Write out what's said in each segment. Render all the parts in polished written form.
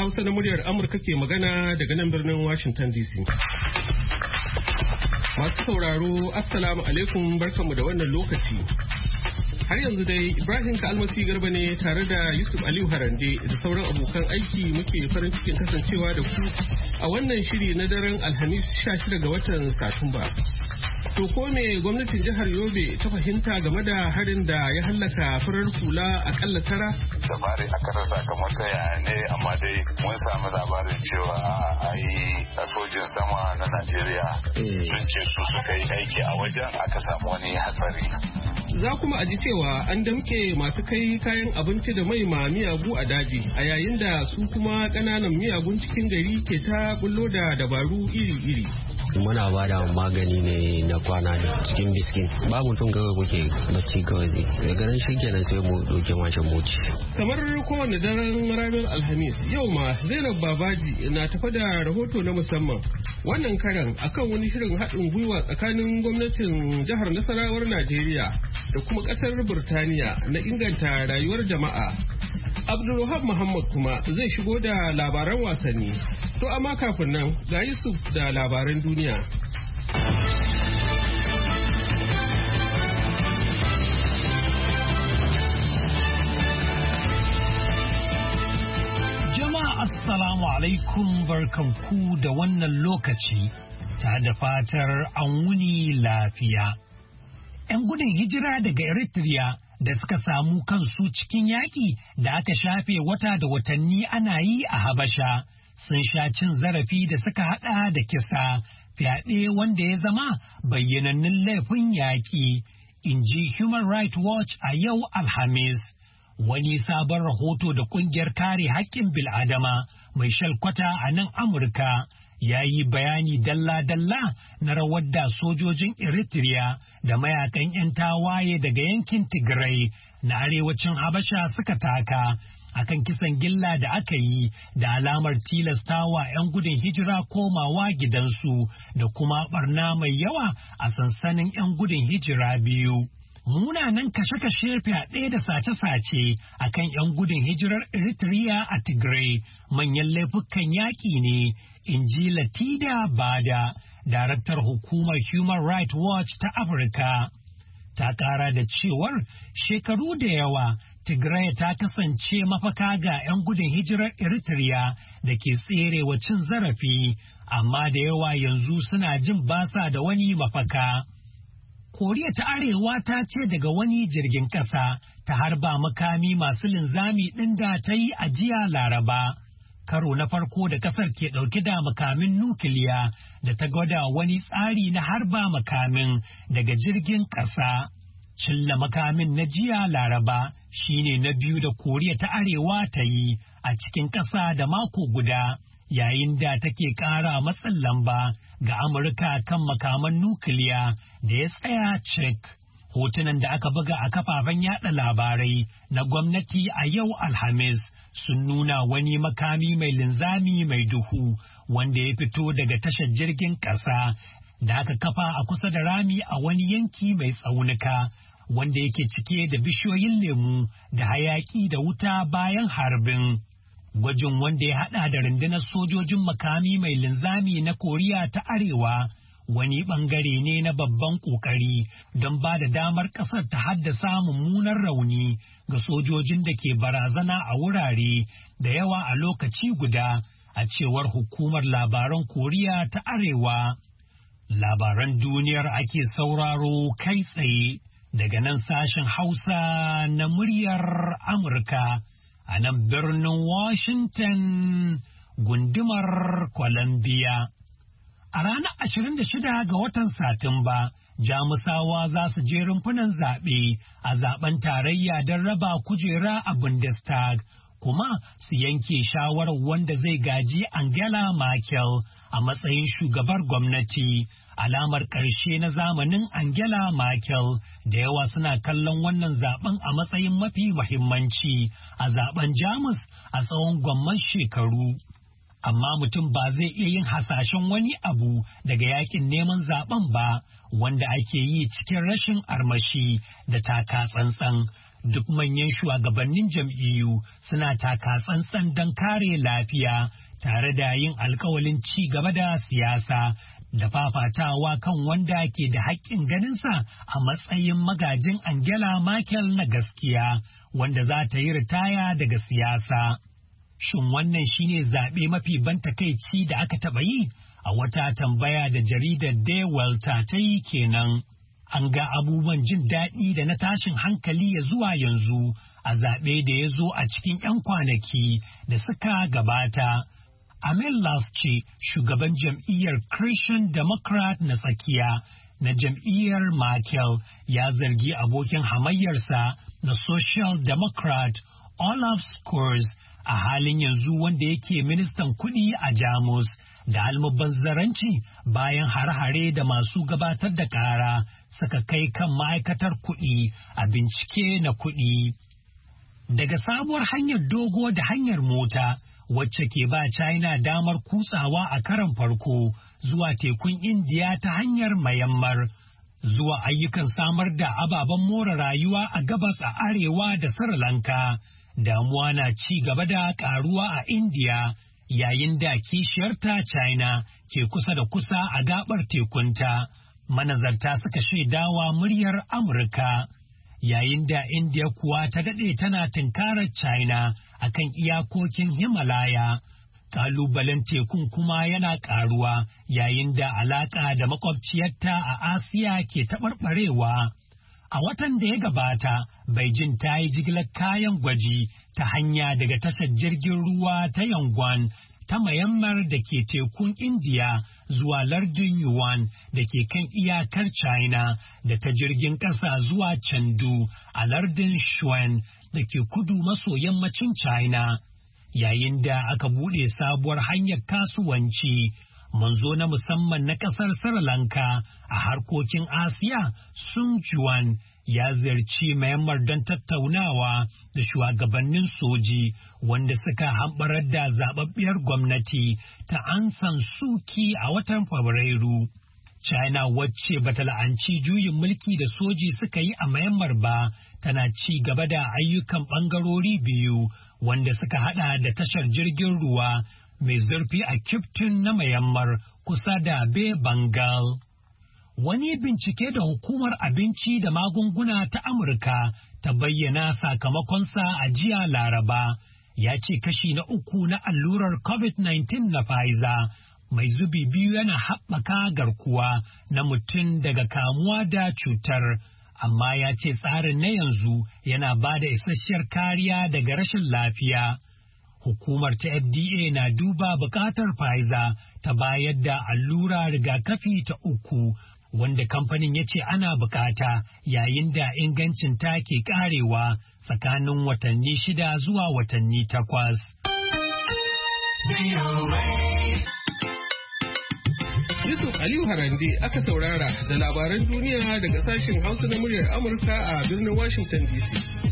Hausa na muryar Amurka ke magana daga nan birnin Washington DC. Masu sauraro, Assalamu alaikum, barkanmu da wannan lokaci. Har yanzu dai Ibrahim Kalmasi Garba ne tare da Yusuf Aliyu Harande da sauran abokan aiki muke farin cikin kasancewa da ku a wannan shiri na daren Alhamis 16 ga watan Satumba. To ko me gwamnatin jihar Yobe ta fahimta game da harin da ya hallaka farar hula akalla tara? Labari aka rasa kamar ta yaya ne, amma dai mun samu labarin cewa a sojin sama na Najeriya sun ce su suka yi aiki a wajen aka samu wani hatsari. Za kuma a ji cewa an damke masu kai kayan abinci da mai ma miyagu a daji a yayin da su kuma ƙananan miyagun cikin gari ke ta bullo da dabaru iri-iri. Muna ba da magani ne na kwana da cikin biskin. Ba mutum kawai muke bacci kawai ne. Daga nan shi kenan sai mu ɗauke mashin moci. Kamar kowane daren ranar Alhamis, yau ma Zainab Babaji na tafa da rahoto na musamman. Wannan karan akan wani shirin haɗin gwiwa tsakanin gwamnatin jihar Nasarawar Najeriya da kuma ƙasar Burtaniya na inganta rayuwar jama'a. Abdulwahab Muhammad kuma zai shigo da labaran wasanni. To amma kafin nan ga Yusuf da labaran duniya. Jama'a assalamu alaikum, barkanku da wannan lokaci, ta da fatar an wuni lafiya. 'Yan gudun hijira daga Eritrea da suka samu kansu cikin yaƙi da aka shafe wata da watanni ana yi a Habasha sun sha cin zarafi da suka haɗa da kisa, fyaɗe wanda ya zama bayyanannun laifin yaƙi, in ji Human Rights Watch a yau Alhamis. Wani sabon rahoto da ƙungiyar kare haƙƙin bil'adama mai shalkwata a nan Amurka ya yi bayani dalla-dalla na rawar da sojojin Eritrea da mayakan 'yan tawaye daga yankin Tigray na arewacin Habasha suka taka akan kisan gilla da aka yi da alamar tilastawa 'yan gudun hijira komawa gidansu da kuma barna mai yawa a sansanin 'yan gudun hijira biyu. Munanan kashe-kashe fyaɗe da sace-sace a kan 'yan gudun hijirar Eritrea a Tigray manyan laifukan yaƙi ne, in ji Latida Bada, daraktar hukumar Human Rights Watch ta Afirka. Ta ƙara da cewar shekaru da yawa Tigray ta kasance mafaka ga 'yan gudun hijirar Eritrea da ke tserewa cin zarafi, amma da yawa yanzu suna jin basa da wani mafaka. Koriya ta Arewa ta ce daga wani jirgin ƙasa ta harba makami masu linzami ɗin da ta yi a jiya Laraba. Karo na farko da ƙasar ke ɗauke da makamin nukiliya da ta gwada wani tsari na harba makamin daga jirgin ƙasa. Cilla makamin na jiya Laraba shine na biyu da Koriya ta Arewa ta yi a cikin ƙasa da mako guda, yayin da take ƙara matsin lamba ga Amurka kan makaman nukiliya da ya tsaya cik. Hotunan da aka buga a kafafen yada labarai na gwamnati a yau Alhamis sun nuna wani makami mai linzami mai duhu wanda ya fito daga tashar jirgin ƙasa da aka kafa a kusa da rami a wani yanki mai tsaunuka wanda yake cike da bishiyoyin lemu da hayaki da wuta bayan harbin. Gwajin wanda ya haɗa da rundunar sojojin makami mai linzami na Koriya ta Arewa wani ɓangare ne na babban ƙoƙari don ba da damar ƙasar ta haddasa mummunar rauni ga sojojin da ke barazana a wurare da yawa a lokaci guda, a cewar hukumar labaran Koriya ta Arewa. Labaran duniyar ake sauraro kai tsaye daga nan sashen Hausa na muryar Amurka. A nan birnin Washington, gundumar Columbia. A ranar 26 ga watan Satumba, Jamusawa za su je rumfunan zaɓe a zaben tarayya don raba kujera a Bundestag, kuma su yanke shawarar wanda zai gaji Angela Merkel a matsayin shugabar gwamnati. Alamar ƙarshe na zamanin Angela Merkel, da yawa suna kallon wannan zaben a matsayin mafi muhimmanci a zaben Jamus a tsawon gwamman shekaru. Amma mutum ba zai iya yin hasashen wani abu daga yakin neman zaben ba, wanda ake yi cikin rashin armashi da taka tsantsan, duk manyan shugabannin jam'iyyu suna taka tsantsan don kare lafiya tare da yin alkawalin ci gaba da siyasa da fafatawa kan wanda ke da haƙƙin ganinsa a matsayin magajin Angela Merkel na gaskiya wanda za ta yi ritaya daga siyasa. Shin wannan shine zaɓe mafi ban takaici da aka taɓa yi? A wata tambaya da jaridar Die Welt ta yi kenan. An ga abubuwan jin daɗi da na tashin hankali ya zuwa yanzu a zaɓe da ya zo a cikin 'yan kwanaki da suka gabata. Amel Las ce shugaban jam'iyyar Christian Democrat na tsakiya na jam'iyyar Merkel ya zargi abokin hamayyarsa na Social Democrat Olaf Scholz a halin yanzu wanda yake ministan kuɗi a Jamus da almubazzaranci bayan hare-hare da masu gabatar da ƙara suka kai kan ma'aikatar kuɗi a bincike na kuɗi. Daga sabuwar hanyar dogo da hanyar mota wacce ke ba China damar kutsawa a karon farko zuwa tekun Indiya ta hanyar Myanmar, zuwa ayyukan samar da ababen more rayuwa a gabas a arewa da Sri Lanka. Damuwa na ci gaba da karuwa a Indiya yayin da kishiyarta China ke kusa da kusa a gabar tekunta. Manazarta suka shaidawa muryar Amurka. Yayin da Indiya kuwa ta daɗe tana tunkarar China akan iyakokin Himalaya. Kalubalen tekun kuma yana karuwa yayin da alaƙa da makwabciyarta a Asiya ke taɓarɓarewa. A watan da ya gabata, Beijing ta yi jigilar kayan gwaji ta hanya daga tashar jirgin ruwa ta Yangon ta Myanmar da ke tekun Indiya zuwa lardin Yuan da ke kan iyakar China da ta jirgin ƙasa zuwa Chengdu a lardin Shuan da ke kudu maso yammacin China. Yayin da aka buɗe sabuwar hanyar kasuwanci, manzo na musamman na ƙasar Sri Lanka a harkokin Asiya, Sun Juan, ya ziyarci Myanmar don tattaunawa da shugabannin soji wanda suka hamɓarar da zababbiyar gwamnati ta Aung San Suu Kyi a watan Fabrairu. China wacce bata la'anci juyin mulki da soji suka yi a Myanmar ba, tana ci gaba da ayyukan ɓangarori biyu wanda suka hada da tashar jirgin ruwa mai zurfi a Kiptun na Myanmar kusa da Bay Bengal. Wani bincike da Hukumar Abinci da Magunguna ta Amurka ta bayyana sakamakonsa a jiya Laraba ya ce kashi na 3 na allurar COVID-19 na Pfizer mai zubi biyu yana haɓaka garkuwa na mutum daga kamuwa da cutar, amma ya ce tsarin na yanzu yana ba da isasshiyar kariya daga rashin lafiya. Hukumar ta FDA na duba buƙatar Pfizer ta bayar da allura rigakafi ta 3 wanda kamfanin ya ce ana bukata yayin da ingancin ta ke karewa tsakanin watanni 6 zuwa watanni 8. Yusuf Aliyu Harande aka saurara da labaran duniya daga sashen Hausa na muryar Amurka a birnin Washington DC.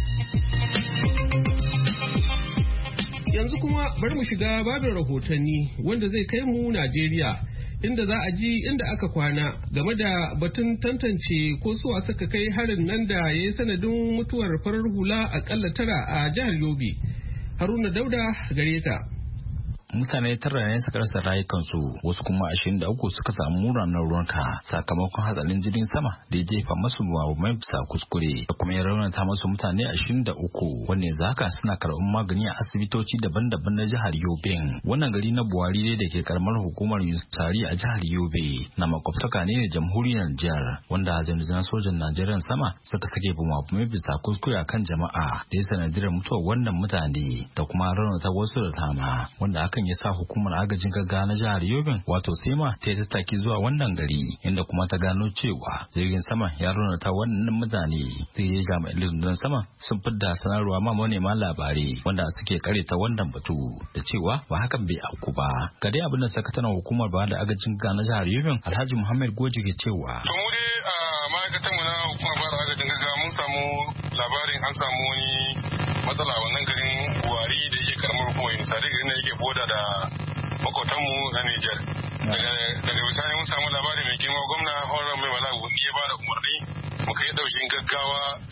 Yanzu kuma bari mu shiga babin rahotanni wanda zai kai mu Najeriya, inda za a ji inda aka kwana game da batun tantance ko suwa suka kai harin nan da ya yi sanadin mutuwar farar hula akalla 9 a jihar Yobe. Haruna Dauda gare ta. Mutane 9 ne suka rasa rayukansu, wasu kuma 23 suka samu munanan raunuka sakamakon hatsarin jirgin sama da ya jefa masu mai bisa kuskure da kuma ya raunata masu mutane 23 wanda zaka suna karɓar magani a asibitoci daban-daban na jihar Yobe. Wannan gari na Buhari ne da ke karamar hukumar Yusari a jihar Yobe na makwabtaka ne da jamhuriyar Nijar, wanda jami'an sojan Najeriya sama suka sake mai bisa kuskure akan jama'a da ya sanadiyar mutuwar wannan mutane da kuma raunata wasu da dama, wanda akan ya sa hukumar agajin gaggawa na jihar Yobe wato SEMA ta yi tattaki zuwa wannan gari, inda kuma ta gano cewa jirgin sama ya raunata wannan mutane. Sai ya jami'an rundunar sama sun fidda sanarwa ma manema labarai wanda suke kareta wannan batu da cewa ba hakan bai auku ba. Ga dai abin da sakataren hukumar ba da agajin gaggawa na jihar Yobe Alhaji Muhammad Goji ke cewa. To mu dai a ma'aikatanmu na hukumar ba da agajin gaggawa mun samu labarin an samu wani matsala wannan garin Buhari da yake karamar hukumar Yusari, garin da yake boda da makwautanmu na Nijar. Daga bisani mun samu labari mai girma gwamna Horon Mai Malabu ya ba da umarni muka yi ɗaukin gaggawa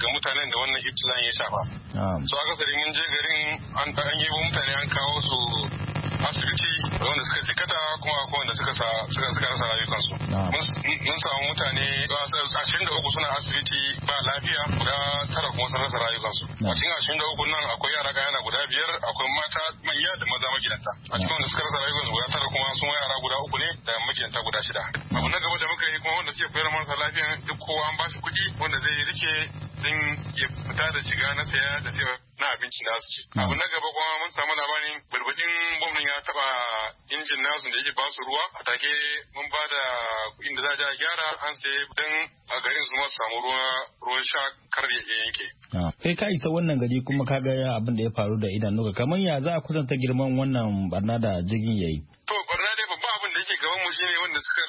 ga mutanen da wannan ibtilan ya shafa. So akasari mun je garin an yi mutane an kawo su asibiti wanda suka jikata kuma akwai wanda suka rasa rayukansu. Mun samu mutane 23 suna asibiti ba lafiya, guda 9 kuma sun rasa rayukansu. A cikin 23 nan akwai yara ƙanana guda 5, akwai mata manya da maza magidanta. A cikin wanda suka rasa rayukansu guda 9 kuma sun yara guda 3 ne da magidanta guda 6. Abu na gaba da muka yi kuma wanda suke koyar marasa lafiya duk kowa an bashi kuɗi wanda zai rike din ya fita da shiga na saya da sayar na abinci da su ci. Abu na gaba kuma mun samu labarin bulbudin gwamnan ya taba injin nasu da yake ba su ruwa, a take mun ba da kuɗin da za a gyara an sai don a garin su masu samu ruwan sha kar ya yanke. Kai ka isa wannan gari kuma ka ga abin da ya faru da idanuka, kamar ya za a kwatanta girman wannan barna da jirgin yayi? To barna dai babba abin da yake gaban mu shine wanda suka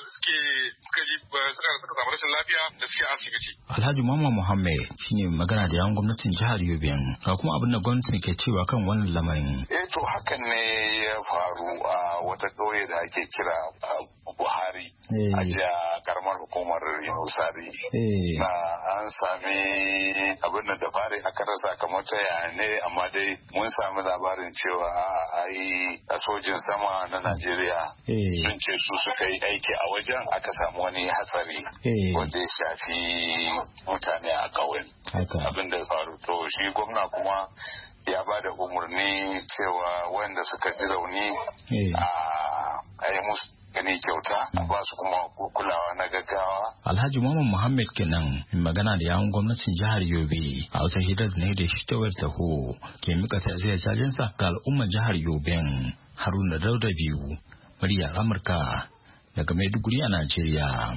samu rashin lafiya da suke asibiti. Alhaji Muhammad Muhammad shine magana da yawan gwamnatin jihar Yobe. Ga kuma abin da gwamnati ke cewa kan wannan lamarin. To hakan ne ya faru a wata ƙauye da ake kira Buhari a jiya karamar hukumar Yunusari. Na an sami abin da fari aka rasa kamar ta ne, amma dai mun sami labarin cewa a sojin sama na Najeriya sun ce su suka yi aiki a wajen aka samu wani hatsari wanda ya shafi mutane a ƙauyen. Abin da faru to shi gwamna kuma ya ba da umarni cewa wanda suka ji rauni a yi musu gani kyauta a ba su kuma kulawa na gaggawa. Alhaji Muhammad Muhammad kenan magana da yawun gwamnatin jihar Yobe a wata hirar ne da shi ta wayar taho ke mika tasiri sajinsa ga al'ummar jihar Yobe. Haruna Dauda biyu, muryar Amurka daga Maiduguri a Najeriya.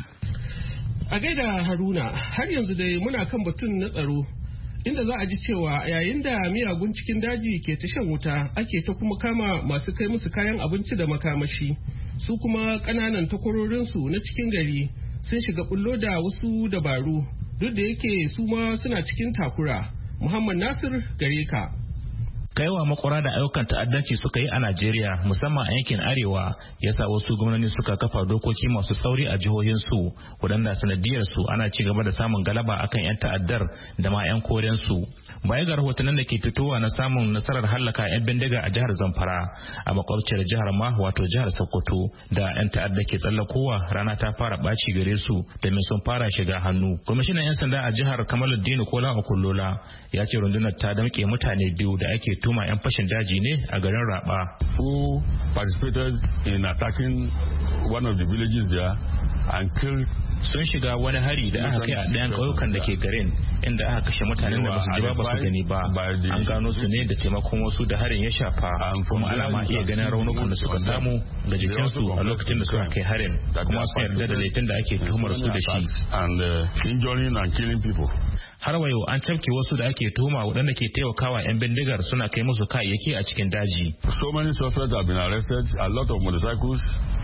A gaida Haruna, har yanzu dai muna kan batun na tsaro, inda za a ji cewa yayin da miyagun cikin daji ke ta shan wuta ake ta kuma kama masu kai musu kayan abinci da makamashi. Su kuma ƙananan takwarorinsu na cikin gari sun shiga bullo da wasu dabaru, duk da yake su ma suna cikin takura. Muhammad Nasir gare ka. Kaiwa makwara da ayyukan ta'addanci suka yi a Najeriya, musamman a yankin Arewa, yasa wasu gwamnati suka kafa dokoki masu tsauri a jihohinsu, waɗanda sanadiyar su ana ci gaba da samun galaba akan 'yan ta'addar da ma 'yan koren su. Baya ga rahotannin da ke fitowa na samun nasarar hallaka 'yan bindiga a jihar Zamfara, a makwabciyar jihar ma wato jihar Sokoto, da 'yan ta'adda ke tsallakowa rana ta fara ɓaci gare su domin sun fara shiga hannu. Kwamishinan 'yan sanda a jihar Kamaluddin Kola Okullola ya ce rundunar ta damƙe mutane 2 da ake tuma 'yan fashin daji ne a garin Raba. Who participated in attacking one of the villages there and killed. Sun shiga wani hari da aka kai a ɗayan ƙauyukan da ke garin, inda aka kashe mutanen da basu ji ba su gani ba. An gano su ne da taimakon wasu da harin ya shafa, kuma ana ma iya ganin raunukan da suka samu ga jikinsu a lokacin da suka kai harin, kuma sun yarda da laifin da ake tuhumar su da shi. Injuring and killing people. Har wayo an cafke wasu da ake tuhuma waɗanda ke taimakawa 'yan bindigar suna kai musu kayayyaki a cikin daji. So many suspects have been arrested, a lot of motorcycles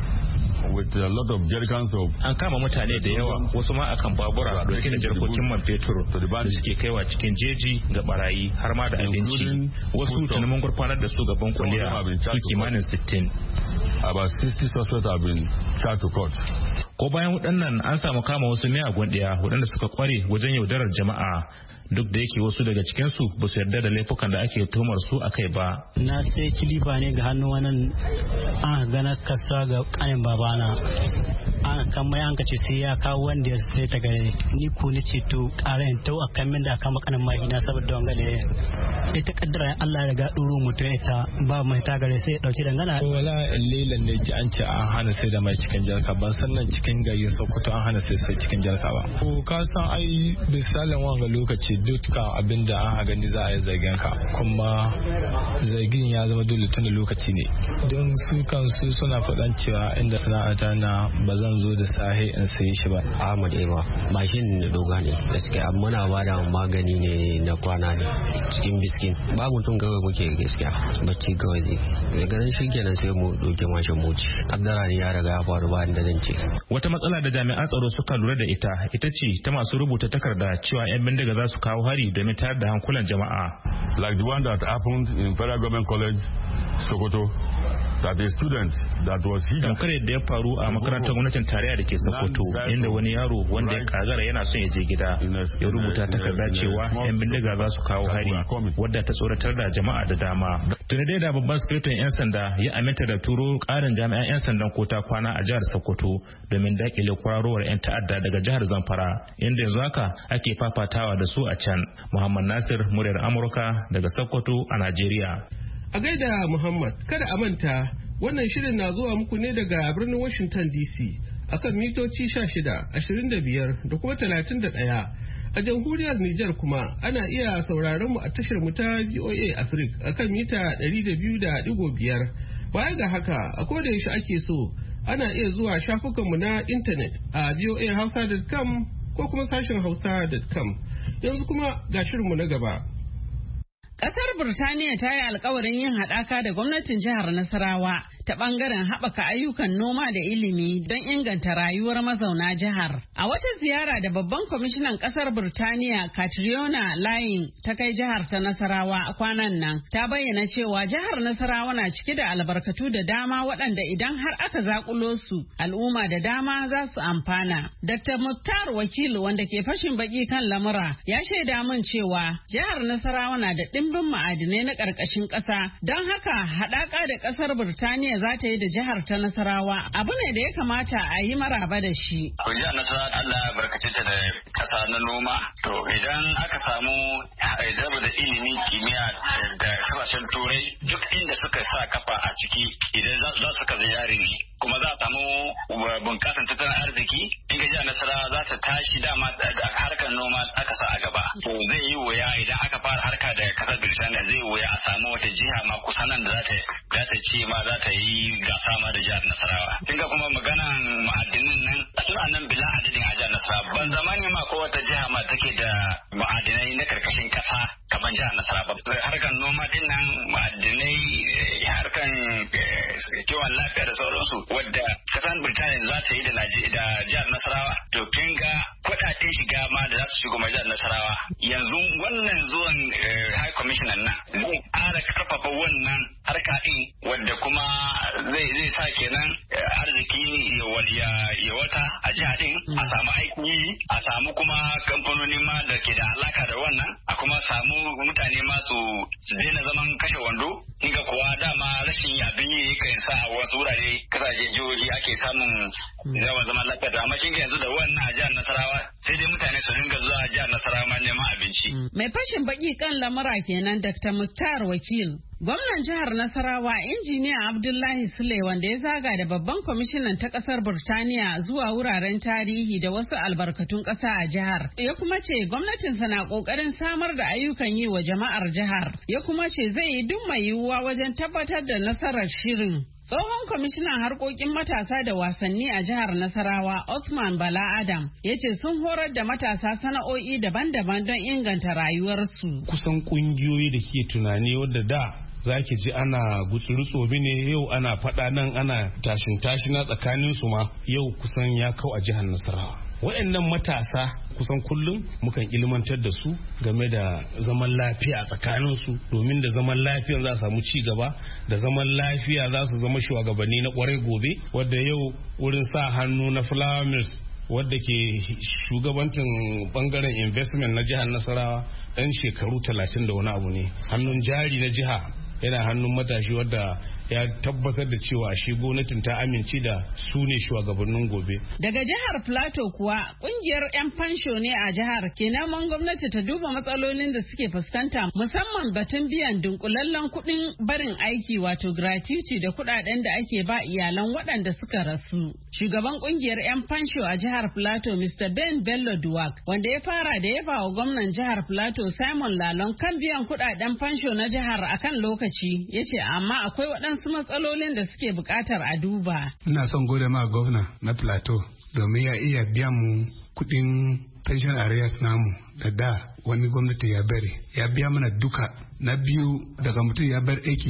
with a lot of jerrycans of. An kama mutane da yawa, wasu ma akan babura dauke da jarkokin man fetur da suke kaiwa cikin jeji ga barayi har ma da abinci. Wasu tuni mun gurfanar da su gaban kuliya su kimanin 60. About 60 suspects have been charged to court. Ko bayan waɗannan an samu kama wasu miyagun ɗaya waɗanda suka kware wajen yaudarar jama'a, duk da yake wasu daga cikinsu ba su yarda da laifukan da ake tuhumar su a kai ba. Na sai kilifa ne ga hannu wannan an gana kasuwa ga kanin babana, an kan mai an kace sai ya kawo wanda ya sai ta gare ni ko ni ce to ƙarin tau a kan min da aka makanin mahina saboda wanga da ita kaddara Allah ya riga duro mutum ita ba mai ta gare sai ya dauki dangana. Wala lilan ne ji an ce an hana sai da mai cikin jarka, ban san nan cikin gari Sokoto an hana sai cikin jarka ba. Ko ka san ai misalin wanga lokaci dukkan abin da an gani za a yi zargin ka, kuma zargin ya zama dole tun da lokaci ne, don su kansu suna faɗan cewa inda sana'ata na ba zan zo da sahi in sayi shi ba. Ahmad Ema mashin doga ne gaskiya, muna ba da magani ne na kwana ne cikin biskin, ba mutum kawai muke gaskiya bacci kawai ne daga nan shi kenan sai mu ɗauki mashin muci. Kaddara ne ya riga ya faru ba inda zan ce. Wata matsala da jami'an tsaro suka lura da ita ce ta masu rubuta takarda cewa 'yan bindiga za su kawo hari domin tayar da hankulan jama'a. Like the one that happened in Federal Government College, Sokoto, that a student that was here. Tamkar yadda ya faru a makarantar gwamnatin tarayya da ke Sokoto, inda wani yaro wanda ya kagara yana son ya je gida ya rubuta takarda cewa 'yan bindiga za su kawo hari, wadda ta tsoratar da jama'a da dama. Tuni dai da babban sifetin 'yan sanda ya aminta da turo karin jami'an 'yan sandan kota kwana a jihar Sokoto domin dakile kwararowar 'yan ta'adda daga jihar Zamfara, inda yanzu haka ake fafatawa da su a can. Muhammad Nasir, muryar Amurka daga Sokoto a Najeriya. A gaida Muhammad, kada a manta wannan shirin na zuwa muku ne daga birnin Washington DC akan mitoci 16, 25 da kuma 31. A jamhuriyar Nijar kuma ana iya sauraron mu a tashar mu ta VOA Africa akan mita 200.5. Baya ga haka, a koda yaushe ake so ana iya zuwa shafukanmu na intanet a voahausa.com ko kuma sashen hausa.com. Yanzu kuma ga shirinmu na gaba. Ƙasar Burtaniya ta yi alkawarin yin haɗaka da gwamnatin jihar Nasarawa ta ɓangaren haɓaka ayyukan noma da ilimi don inganta rayuwar mazauna jihar. A wata ziyara da babban kwamishinan ƙasar Burtaniya Catriona Laing ta kai jihar ta Nasarawa kwanan nan, ta bayyana cewa jihar Nasarawa na cike da albarkatu da dama waɗanda idan har aka zaƙulo su, al'umma da dama za su amfana. Dr. Muktar Wakil wanda ke fashin baki kan lamura ya shaida min cewa jihar Nasarawa na da ɗimbin ma'adinai na ƙarƙashin ƙasa, don haka haɗaka da ƙasar Burtaniya za ta yi da jihar ta Nasarawa abu ne da ya kamata a yi maraba da shi. Jihar Nasarawa Allah ya barkace ta da ƙasa na noma, to idan aka samu zaba da ilimin kimiyya da kasashen turai duk inda suka sa kafa a ciki idan za su ka ziyari ne kuma za a samu bunƙasan tattalin arziki in ga jihar Nasarawa za ta tashi dama da harkar noma aka sa a gaba. To zai yi wuya idan aka fara harka da kasar Birtaniya zai wuya a samu wata jiha ma kusa nan da za ta ce ma za ta yi gasa ma da jihar Nasarawa. Kin ga kuma maganan ma'adinin nan suna nan bila adadin a jihar Nasarawa. Ban zamani ma ko wata jiha ma take da ma'adinai na karkashin kasa kamar jihar Nasarawa. Harkar noma din nan ma'adinai harkar kiwon lafiya da sauransu wadda kasan Birtaniya za ta yi da jihar Nasarawa. To kin ga kuɗaɗen shiga ma da za su shigo ma jihar Nasarawa. Yanzu wannan zuwan High Commissioner nan zai ƙara karfafa wannan harka din wadda kuma zai sa kenan arziki ya wata a jiha din a samu aiki a samu kuma kamfanoni ma da ke da alaka da wannan a kuma samu mutane ma su daina zaman kashe wando inga kuwa dama rashin abin yi kan sa a wasu wurare kasashe jihohi ake samun yawan zaman lafiya da amma kin yanzu da wannan a jihar Nasarawa sai dai mutane su dinga zuwa jihar Nasarawa ma neman abinci. Mai fashin baki kan lamura kenan Dr. Muktar Wakil. Gwamnan jihar Nasarawa injiniya Abdullahi Sule wanda ya zaga da babban kwamishinan ta kasar Burtaniya zuwa wuraren tarihi da wasu albarkatun ƙasa a jihar. Ya kuma ce gwamnatinsa na ƙoƙarin samar da ayyukan yi wa jama'ar jihar. Ya kuma ce zai yi duk mai yiwuwa wajen tabbatar da nasarar shirin. Tsohon kwamishinan harkokin matasa da wasanni a jihar Nasarawa, Othman Bala Adam, ya ce sun horar da matasa sana'o'i daban-daban don inganta rayuwarsu. Kusan kungiyoyi da ke tunani wadda da za ki ji ana gutsuru tsobi ne yau ana faɗa nan ana tashin-tashina tsakanin su ma yau kusan ya kau a jihar Nasarawa. Waɗannan matasa kusan kullum mukan ilmantar da su game da zaman lafiya a tsakaninsu domin da zaman lafiya za a samu ci gaba da zaman lafiya za su zama shugabanni na kwarai gobe wadda yau wurin sa hannu na flower mills wadda ke shugabancin bangaren investment na jihar Nasarawa ɗan shekaru 30 da wani abu ne. Hannun jari na jiha yana hannun matashi wadda ya tabbatar da cewa shi gwamnatin ta amince da su ne shugabannin gobe. Daga jihar Plateau kuwa kungiyar 'yan fansho ne a jihar ke neman gwamnati ta duba matsalolin da suke fuskanta musamman batun biyan dunkulallen kuɗin barin aiki wato gratuity da kuɗaɗen da ake ba iyalan waɗanda suka rasu. Shugaban kungiyar 'yan fansho a jihar Plateau Mr. Ben Bello Duwak wanda ya fara da yaba wa gwamnan jihar Plateau Simon Lalong kan biyan kuɗaɗen fansho na jihar akan lokaci ya ce amma akwai waɗansu matsalolin da suke buƙatar a duba. Ina son gode ma gwamna na Plateau domin ya iya biya mu kuɗin pension arrears namu da wani gwamnati ya bari. Ya biya mana duka. Na biyu daga mutum ya bar aiki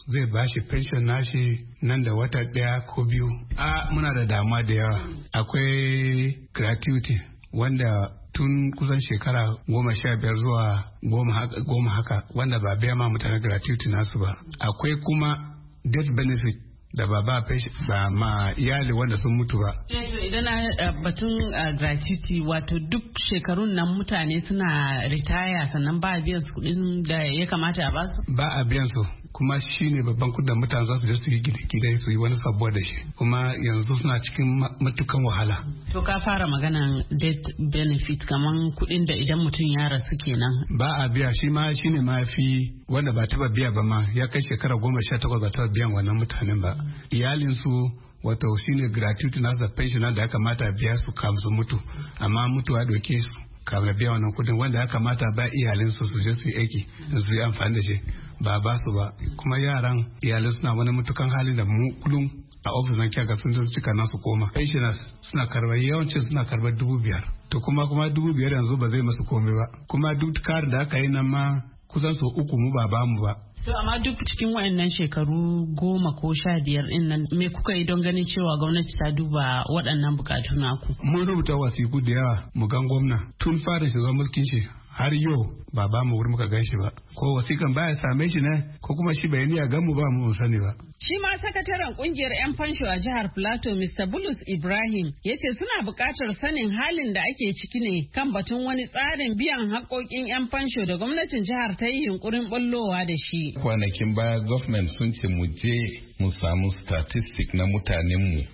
zai bashi pension nashi nan da wata 1 ko 2. Muna da damuwa da yawa. Akwai gratuity wanda tun kusan shekara 15 zuwa 10 haka wanda ba biya ma mutane gratuity nasu ba. Akwai kuma death benefit da ba ma iyali wanda sun mutu ba. Idan batun gratuity wato duk shekarun nan mutane suna ritaya sannan ba a biyan su kudin da ya kamata a basu? Ba a biyan su, kuma shi ne babban kudin mutane za su je su yi gida su yi wani sabuwa da shi, kuma yanzu suna cikin matukan wahala. To ka fara maganan death benefit kaman kudin da idan mutum ya rasu kenan. Ba a biya, shi ma shi ne mafi wanda ba taba biya ba ma, ya kai shekara 18 ba taba biyan wannan mutanen ba. Iyalinsu wato shine gratuity na da pension da ya kamata biya su kam su mutu, amma mutuwa doke su kamar biya wannan kudin wanda ya kamata ba iyalinsu su je su yi aiki su yi amfani da shi ba su ba. Kuma yaran iyalin suna wani mutukan hali da mu kullum a ofis nan kyaga sun cika nasu koma. Pensioners suna karbar yawancin suna karbar 5,000 to kuma 5,000 yanzu ba zai masu komai ba, kuma duk kar da aka yi nan ma kusan so 3 mu ba mu ba. To amma duk cikin waɗannan shekaru 10 ko 15 ɗin nan me kuka yi don ganin cewa gwamnati ta duba waɗannan bukatu naku? Mun rubuta wasiku da yawa mu gan gwamna tun fara shiga mulkin shi har yau ba mu wuri muka gan shi ba, ko wasikan baya same shi ne ko kuma shi bai niyya gan mu ba mu sani ba. Shi ma sakataren kungiyar 'yan fansho a jihar Plateau Mr. Bulus Ibrahim ya ce suna buƙatar sanin halin da ake ciki ne kan batun wani tsarin biyan haƙoƙin 'yan fansho da gwamnatin jihar ta yi yunkurin ɓullowa da shi. Kwanakin baya gwamnati sun ce mu je mu samu statistic na mutanenmu.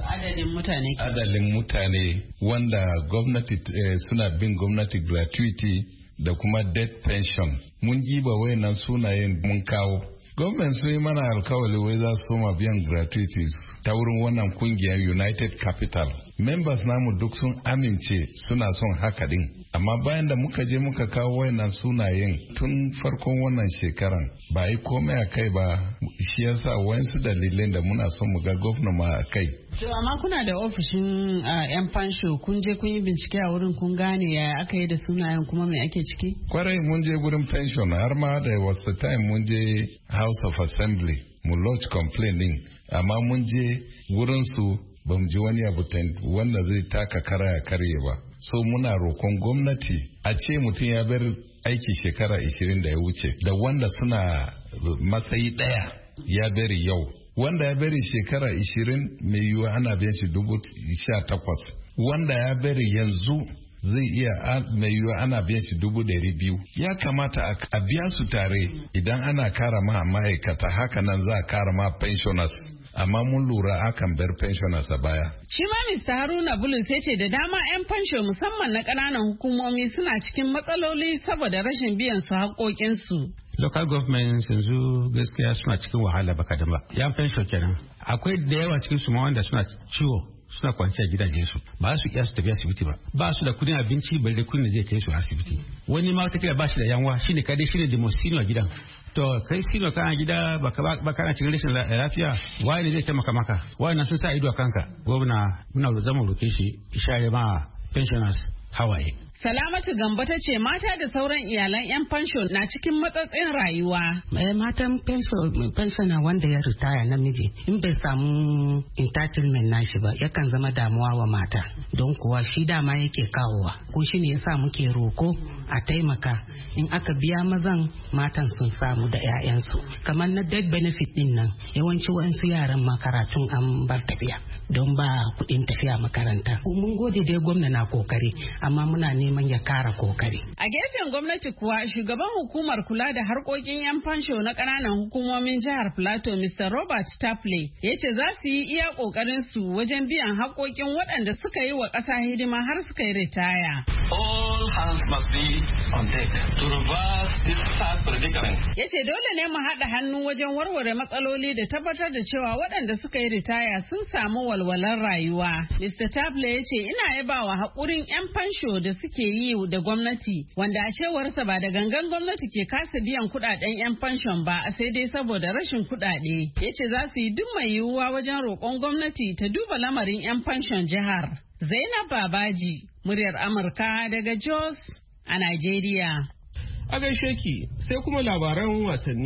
Adadin mutane wanda gwamnati suna bin gwamnati gratuity da kuma death pension. Mun jiba wayannan sunayen mun kawo. Gwamnati sun yi mana alkawali wai za su soma biyan gratuities ta wurin wannan kungiyar United Capital. Members namu duk sun amince suna son haka din. Amma bayan da muka je muka kawo wayannan sunayen tun farkon wannan shekaran ba yi komai a kai ba, shi yasa wayansu dalilin da muna son mu ga gwamna ma a kai. To amma kuna da ofishin 'yan fansho, kun je kun yi bincike a wurin kun gane yaya aka yi da sunayen kuma me ake ciki? Kwarai mun je gurin pension har ma da wasu time mun je House of Assembly mu lodge complaint din, amma mun je wurin su ba mu ji wani abu wanda zai taka kara ya karye ba. So muna roƙon gwamnati a ce mutum ya bar aiki shekara 20 da ya wuce da wanda suna matsayi ɗaya ya bari yau. Wanda ya bari shekara 20 mai yiwuwa ana biyan shi 18,000. Wanda ya bari yanzu zai iya mai yiwuwa ana biyan shi 200,000. Ya kamata a biya su tare. Idan ana kara ma ma'aikata haka nan za a kara ma pensioners. Amma mun lura akan bar pensioners a baya. Shi ma Mr. Haruna Bulus ya ce da dama 'yan fansho musamman na ƙananan hukumomi suna cikin matsaloli saboda rashin biyan su haƙoƙinsu. Local governments yanzu gaskiya suna cikin wahala baka da ba. 'Yan fansho kenan. Akwai da yawa cikin su ma wanda suna ciwo suna kwanciya gidajen su, ba su iya su tafi asibiti ba su da kudin abinci balle kudin da zai kai su asibiti. Wani ma wata ba shi da yanwa shine kadai shine da mosino a gidan. To kai sino kana gida ba kana cikin rashin lafiya, waye ne zai taimaka maka? Waye na sun sa ido a kanka? Gwamna muna zama roke shi ishare ma pensioners hawaye. Salamatu Gambo ta ce mata da sauran iyalan 'yan fansho na cikin matsatsin rayuwa. Matan pensiona wanda ya ritaya namiji in bai samu entitlement nashi ba yakan zama damuwa wa mata, don kuwa shi dama yake kawowa. Ko shi ne yasa muke roko a taimaka in aka biya mazan matan sun samu da 'ya'yansu. Kamar na death benefit din nan yawanci waɗansu yaran makaratun an bar tafiya don ba kuɗin tafiya makaranta. Mun gode dai gwamna na kokari, amma muna neman ya kara kokari. A gefen gwamnati kuwa shugaban hukumar kula da harkokin 'yan fansho na ƙananan hukumomin jihar Plateau Mr. Robert Tapley ya ce za su yi iya ƙoƙarin su wajen biyan haƙoƙin waɗanda suka yi wa ƙasa hidima har suka yi ritaya. All hands must be on deck to reverse this sad predicament. Ya ce dole ne mu haɗa hannu wajen warware matsaloli da tabbatar da cewa waɗanda suka yi ritaya sun samu walwalar rayuwa. Mr. Tapley ya ce ina yabawa haƙurin 'yan fansho da suke yi da gwamnati, wanda a cewarsa ba da gangan gwamnati ke kasa biyan kuɗaɗen 'yan fanshon ba sai dai saboda rashin kuɗaɗe. Ya ce za su yi duk mai yiwuwa wajen roƙon gwamnati ta duba lamarin 'yan fanshon jihar. Zainab Babaji, muryar Amurka daga Jos a Najeriya. A gaishe ki sai kuma labaran wasanni.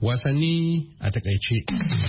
Wasanni a takaice.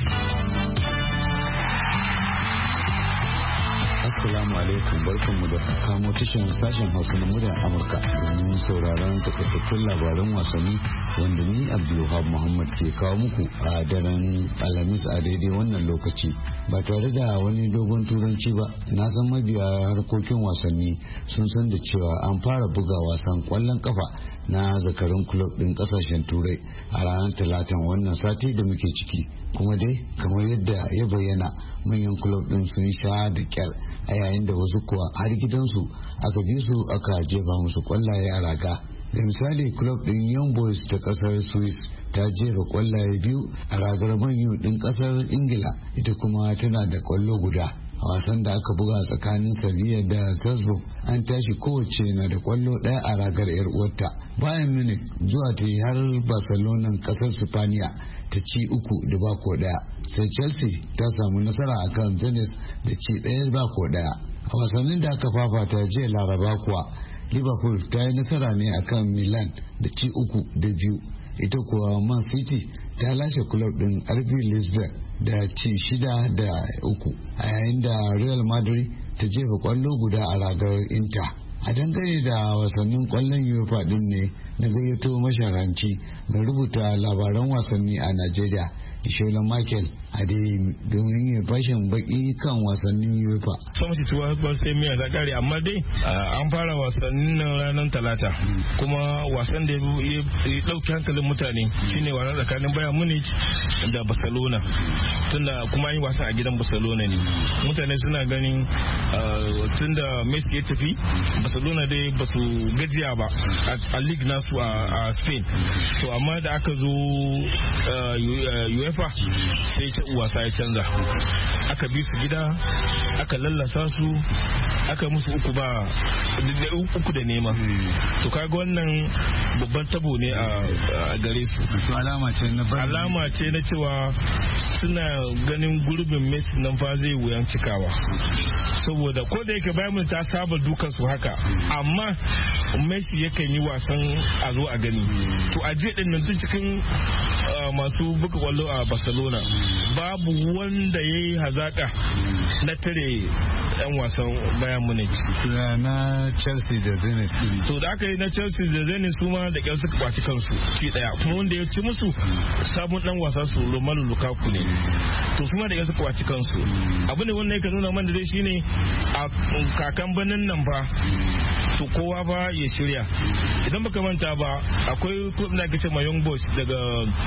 Assalamu alaikum, barkanmu da kamo tashin sashen Hausa na muryar Amurka domin sauraron takaitattun labaran wasanni wanda ni Abdulwahab Muhammad ke kawo muku a daren Alhamis a daidai wannan lokaci. Ba tare da wani dogon turanci ba, na san mabiya harkokin wasanni sun san da cewa an fara buga wasan kwallon kafa na zakarun kulob din kasashen turai a ranar talatan wannan sati da muke ciki. Kuma dai kamar yadda ya bayyana, manyan kulob din sun sha da kyar a yayin da wasu kuwa har gidansu aka bi su aka jefa musu kwallaye a raga. Da misali, club din Young Boys ta kasar Swiss ta jefa kwallaye 2 a ragar Man U din kasar Ingila, ita kuma tana da kwallo guda. A wasan da aka buga tsakanin Sevilla da Salzburg, an tashi kowace na da kwallo ɗaya a ragar 'yar uwarta. Bayern Munich zuwa ta yi har Barcelona kasar Spaniya ta ci 3-1, sai Chelsea ta samu nasara akan Zenit da ci 1-1. A wasannin da aka fafata jiya Laraba kuwa, Liverpool ta yi nasara ne akan Milan da ci 3-2. Ita kuwa Man City ta lashe kulob din RB Leipzig da ci 6-3, a yayin da Real Madrid ta jefa kwallo guda a ragar Inter. A dangane da wasannin kwallon UEFA din ne na gayyato masharanci da rubuta labaran wasanni a Najeriya, Ishola Michael Adeyi, domin yin fashin baki kan wasannin UEFA. Sun shi tuwa ba sai miya ta kare, amma dai an fara wasannin nan ranar Talata, kuma wasan da ya dauki hankalin mutane shine wasan tsakanin Bayern Munich da Barcelona, tunda kuma yi wasa a gidan Barcelona ne. Mutane suna ganin tunda Messi ya tafi, Barcelona dai ba su gajiya ba a league nasu a Spain. To amma da aka zo UEFA sai wasa ya canza, aka bi su gida, aka lallasa su, aka musu 3-0. To kaga wannan babban tabo ne a gare su. Alama ce na cewa suna ganin gurbin Messi nan fa zai wuyan cikawa, saboda ko da yake Bayern ta saba dukan su haka, amma Messi yakan yi wasan a zo a gani. To a jiya din nan tun cikin masu buga kwallo a Barcelona babu wanda ya yi hazaka na tare yan wasan Bayern Munich. Na Chelsea da Zenit. To da aka yi na Chelsea da Zenit su ma da kyau suka kwaci kansu ci daya, kuma wanda ya ci musu sabon dan wasa su Romelu Lukaku ne. To su ma da kyau suka kwaci kansu. Abu ne wanda yake nuna man da dai shine a kakan banin nan fa to kowa ba ya shirya. Idan baka manta ba, akwai club da ake cewa Young Boys daga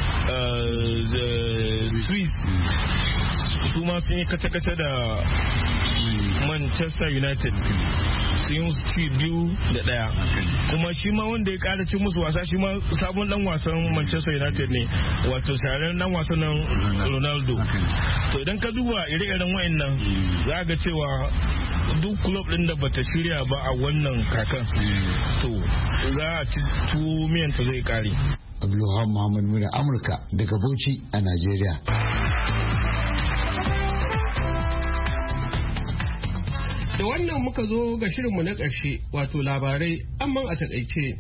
Swiss, su ma sun yi kace-kace da Manchester United, sun yi musu ci 2-1, kuma shi ma wanda ya kara ci musu wasa shi ma sabon dan wasan Manchester United ne, wato shahararren dan wasan nan Ronaldo. To idan ka duba ire-iren wayannan, za ga cewa duk club din da bata shirya ba a wannan kakan, to za a ci tuwo miyanta zai kare. Abdulwahab Muhammad Mura, Amurka daga Bauchi a Najeriya. Da wannan muka zo ga shirinmu na ƙarshe, wato labarai amma a taƙaice.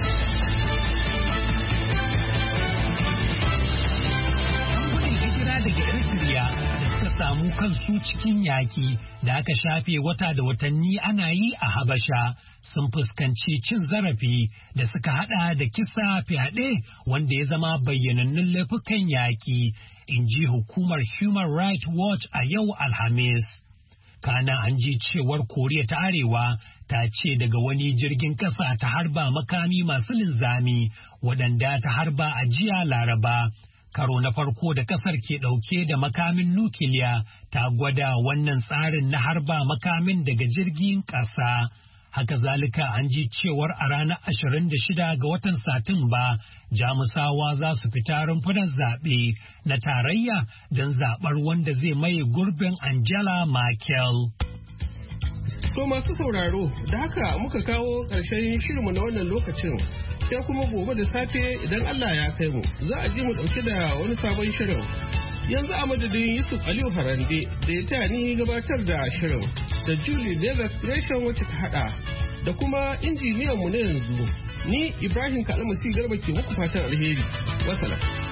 samu kansu cikin yaƙi da aka shafe wata da watanni ana yi a Habasha sun fuskanci cin zarafi da suka hada da kisa fyaɗe wanda ya zama bayyanannun laifukan yaƙi, in ji hukumar Human Rights Watch a yau Alhamis. Kana an ji cewar Koriya ta Arewa ta ce daga wani jirgin ƙasa ta harba makami masu linzami waɗanda ta harba a jiya Laraba. Karo na farko da kasar ke ɗauke da makamin nukiliya ta gwada wannan tsarin na harba makamin daga jirgin ƙasa. Haka zalika an ji cewar a ranar 26 ga watan Satumba, Jamusawa za su fita rumfunan zaɓe na tarayya don zaɓar wanda zai maye gurbin Angela Merkel. To masu sauraro, da haka muka kawo ƙarshen shirinmu na wannan lokacin. Sai kuma gobe da safe idan Allah ya kai mu, za a ji mu ɗauke da wani sabon shirin. Yanzu a madadin Yusuf Aliyu Harande da ya taya ni gabatar da shirin, da Julie Davis Gresham wacce ta haɗa, da kuma injiniyan mu na yanzu, ni Ibrahim Kalamasi Garba ke muku fatan alheri. Wassalam.